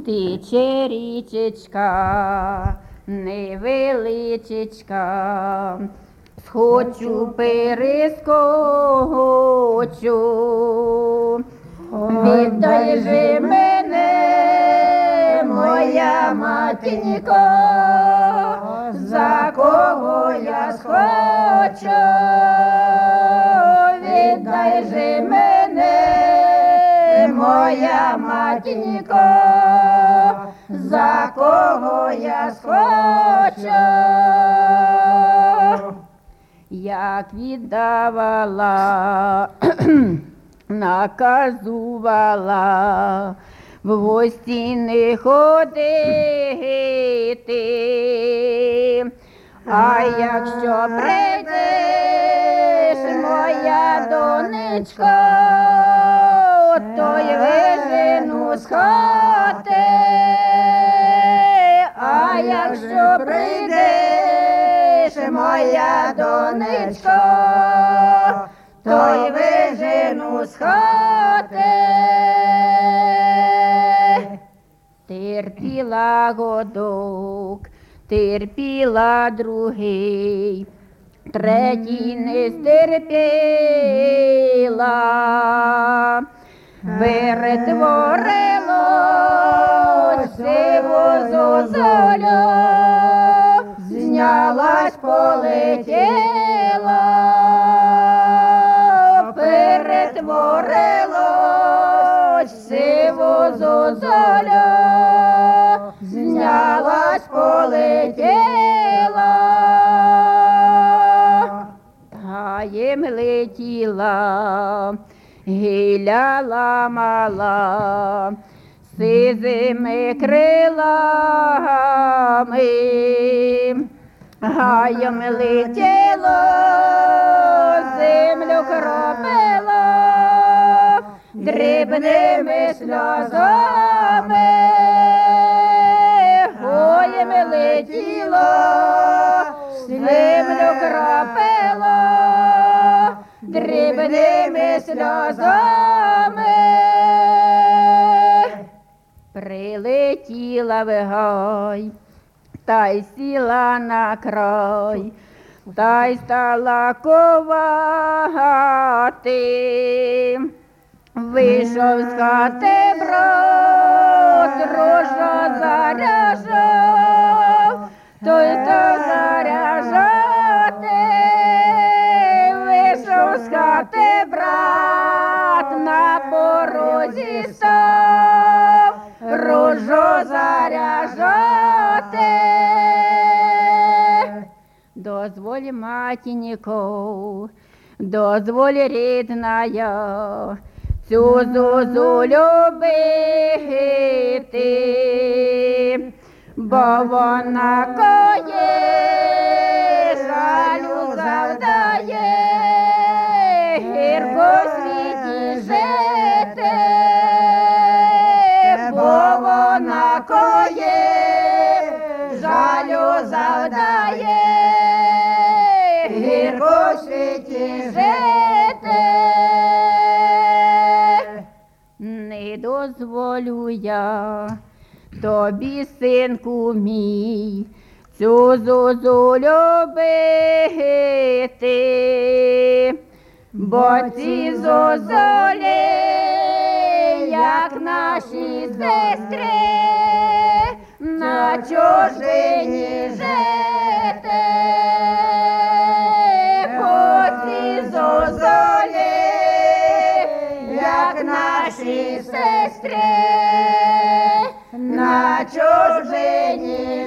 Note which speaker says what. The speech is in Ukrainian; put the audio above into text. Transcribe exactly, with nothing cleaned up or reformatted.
Speaker 1: Тече річечка, невеличечка, схочу, перескочу. Віддай же мене, моя матінько, за кого я схочу. Віддай же мене, моя матінько, за кого я схочу. Як віддавала, наказувала в гості не ходити. А якщо прийдеш, моя донечко, то й вижену з хати. А якщо прийдеш, моя донечко, то й вижену з хати. Терпіла годок, терпіла другий, третій не стерпіла. Перетворилось сиву зозулю, знялась, полетіла. Перетворилось сиву зозулю, знялась, полетіла. Гаєм летіла, гіляла мала, сизими крилами. Гаєм летіло, землю кропило, дрібними сльозами. Гаєм летіло, землю кропило, дрібними сльозами. Прилетіла в гай, та й сіла на край, та й стала ковати. Вийшов з хати брат, рожа заряжав, той то заряжати. Вийшов з хати брат, на порозі став, рожу заряжати. Дозволь, матінько, дозволь, рідная, цю зозу любити, бо вона коє, жалю завдає, гірко в світі жити, бо вона коє, жалю завдає, гірко в світі жити. Не дозволю я тобі, синку мій, цю зозу любити, бо ці зозулі, як наші сестри, на чужині жити. Бо ці зозулі, як наші сестри, на чужині